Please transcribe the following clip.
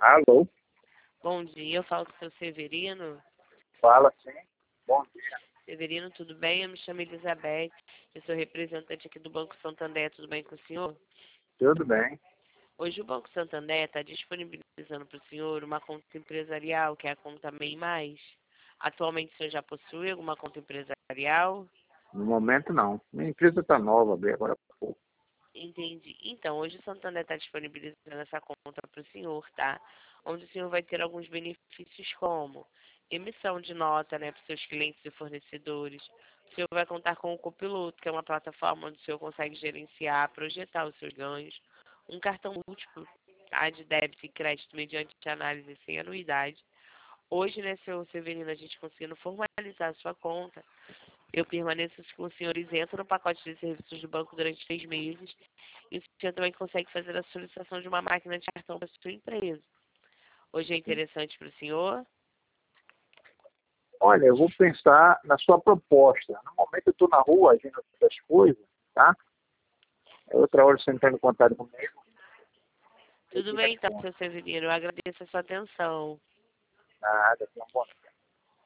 Alô? Bom dia, eu falo com o seu Severino. Fala sim. Bom dia. Severino, tudo bem? Eu me chamo Elizabeth, eu sou representante aqui do Banco Santander, tudo bem com o senhor? Tudo bem. Hoje o Banco Santander está disponibilizando para o senhor uma conta empresarial, que é a conta MEI Mais. Atualmente o senhor já possui alguma conta empresarial? No momento não. Minha empresa está nova, abri agora há pouco. Entendi. Então, hoje o Santander está disponibilizando essa conta para o senhor, tá? Onde o senhor vai ter alguns benefícios como emissão de nota, né, para os seus clientes e fornecedores. O senhor vai contar com o Copiloto, que é uma plataforma onde o senhor consegue gerenciar, projetar os seus ganhos. Um cartão múltiplo, tá, de débito e crédito mediante análise sem anuidade. Hoje, né, seu Severino, a gente conseguindo formalizar a sua conta, eu permaneço com o senhor isento no pacote de serviços do banco durante 3 meses. E o senhor também consegue fazer a solicitação de uma máquina de cartão para a sua empresa. Hoje é interessante para o senhor? Olha, eu vou pensar na sua proposta. No momento eu estou na rua agindo outras coisas, tá? Outra hora você entra em contato comigo. Eu Tudo te bem, então, respondo. seu Severino. Eu agradeço a sua atenção. Nada, tenha um bom dia.